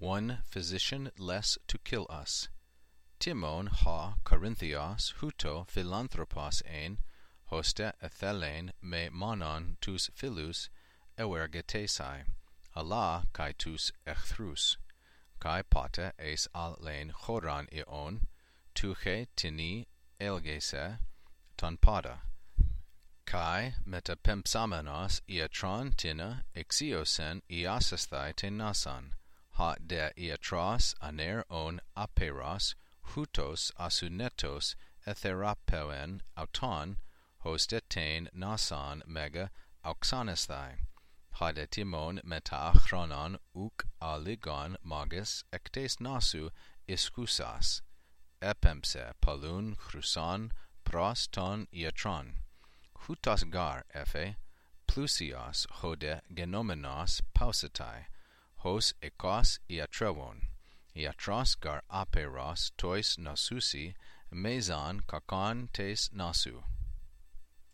one physician less to kill us. Timon ha Corinthios huto philanthropos ein, hoste ethelein me monon tus philus euergetesai, Allah kai tus ecthrus, kai pata eis alein choran ion, tuche tini elgese ton pada, kai metapempsamenos iatron tina exiosen iasesthai te nasan, ha de iatros aner on aperos, hutos asunetos etherapeuen auton, hoste tein nasan mega auxanesthai, ha de timon meta chronon uk aligon magis ectes nasu iskusas, epempse palun chruson pros ton iatron, hutos gar ephe, plusios hode genomenos pausatai, hos ekos iatrewon, iatros gar aperos tois nasusi, meson kakon tes nasu.